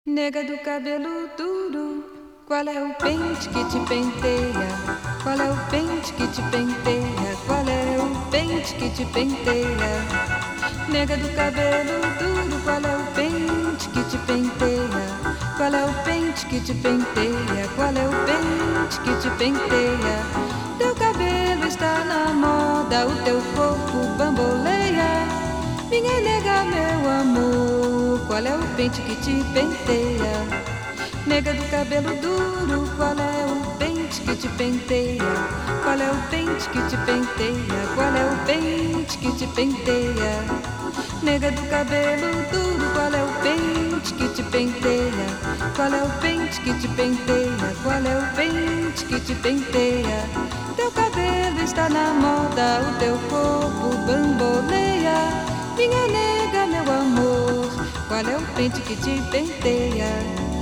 Nega do cabelo duro, qual é o pente que te penteia? Qual é o pente que te penteia? Qual é o pente que te penteia? Nega do cabelo duro, qual é o pente que te penteia? Qual é o pente que te penteia? Qual é o pente que te penteia? Teu cabelo está na moda, o teu corpo bamboleia. Minha nega, meu amor, qual é o pente que te penteia? Nega do cabelo duro, qual é o pente que te penteia? Qual é o pente que te penteia? Qual é o pente que te penteia? Nega do cabelo duro, qual é o pente que te penteia? Qual é o pente que te penteia? Qual é o pente que te penteia? Teu cabelo está na moda, o teu corpo bamboleia. Minha nega, meu amor, qual é o pente que te penteia?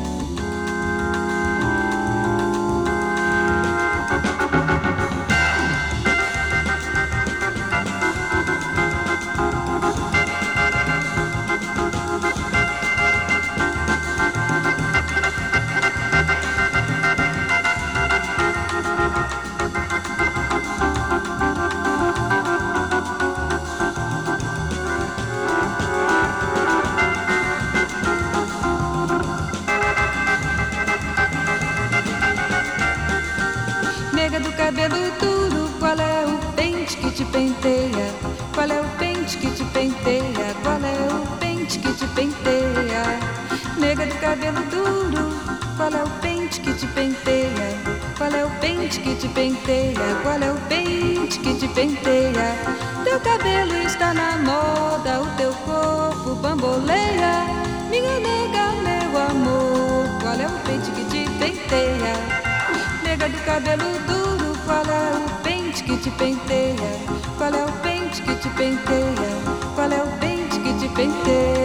Nega do cabelo duro, qual é o pente que te penteia? Qual é o pente que te penteia? Qual é o pente que te penteia? Nega do cabelo duro, qual é o pente que te penteia? Qual é o pente que te penteia? Qual é o pente que te penteia? Teu cabelo está na moda, o teu corpo bamboleia. Minha nega, meu amor, qual é o pente que te penteia? Nega do cabelo duro, qual é o pente que te penteia? Qual é o pente que te penteia? Qual é o pente que te penteia?